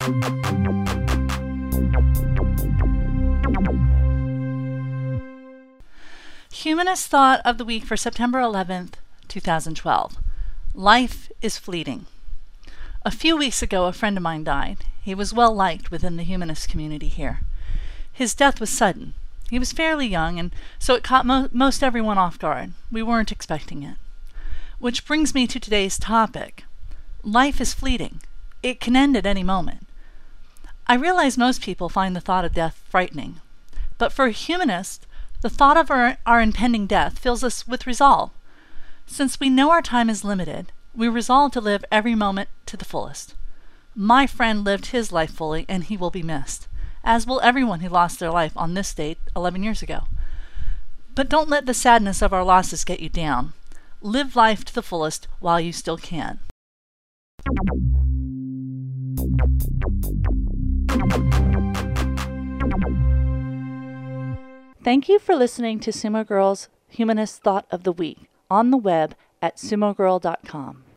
Humanist Thought of the Week for September 11th, 2012. Life is fleeting. A few weeks ago, a friend of mine died. He was well liked within the humanist community here. His death was sudden. He was fairly young, and so it caught most everyone off guard. We weren't expecting it. Which brings me to today's topic. Life is fleeting. It can end at any moment. I realize most people find the thought of death frightening, but for a humanist, the thought of our impending death fills us with resolve. Since we know our time is limited, we resolve to live every moment to the fullest. My friend lived his life fully, and he will be missed, as will everyone who lost their life on this date 11 years ago. But don't let the sadness of our losses get you down. Live life to the fullest while you still can. Thank you for listening to Sumo Girl's Humanist Thought of the Week on the web at sumogirl.com.